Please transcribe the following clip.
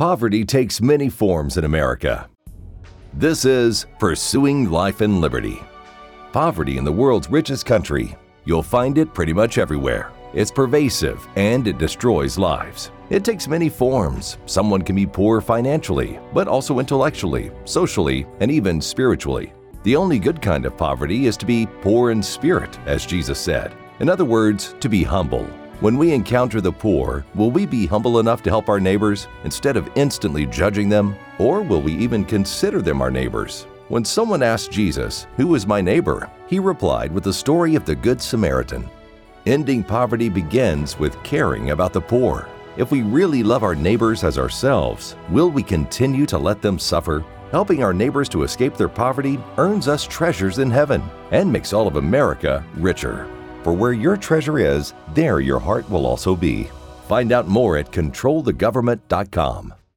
Poverty takes many forms in America. This is Pursuing Life and Liberty. Poverty in the world's richest country. You'll find it pretty much everywhere. It's pervasive and it destroys lives. It takes many forms. Someone can be poor financially, but also intellectually, socially, and even spiritually. The only good kind of poverty is to be poor in spirit, as Jesus said. In other words, to be humble. When we encounter the poor, will we be humble enough to help our neighbors instead of instantly judging them? Or will we even consider them our neighbors? When someone asked Jesus, "Who is my neighbor?" he replied with the story of the Good Samaritan. Ending poverty begins with caring about the poor. If we really love our neighbors as ourselves, will we continue to let them suffer? Helping our neighbors to escape their poverty earns us treasures in heaven and makes all of America richer. For where your treasure is, there your heart will also be. Find out more at controlthegovernment.com.